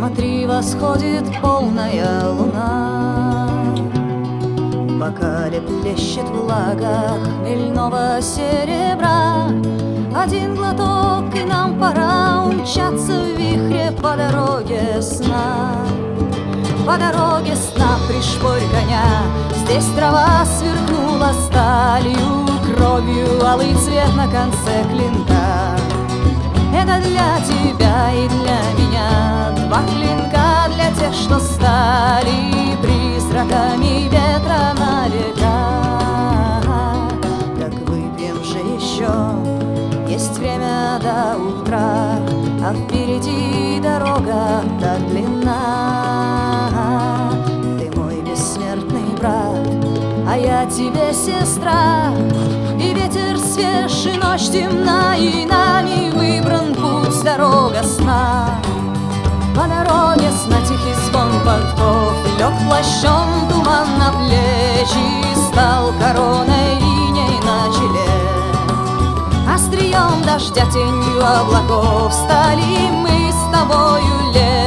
Смотри, восходит полная луна, в бокале плещет влага хмельного серебра. Один глоток, и нам пора умчаться в вихре по дороге сна. По дороге сна пришпорь коня, здесь трава сверкнула сталью, кровью алый цвет на конце клинка. Это для тебя и для меня, два клинка для тех, что стали призраками ветра на века. Так выпьем же еще, есть время до утра, а впереди дорога так длинна. Ты мой бессмертный брат, а я тебе сестра, и ветер свеж, и ночь темна, и нами выбран путь, дорога сна. По дороге сна тихий звон подков лег плащом туман на плечи, стал короной иней на челе. Острием дождя, тенью облаков стали мы с тобою лет.